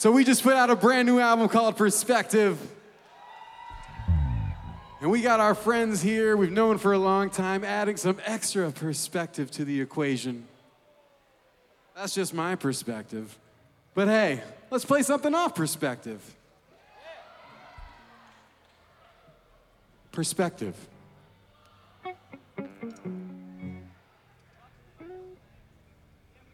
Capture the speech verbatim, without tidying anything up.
So we just put out a brand new album called Perspective. And we got our friends here we've known for a long time adding some extra perspective to the equation. That's just my perspective. But hey, let's play something off perspective. Perspective.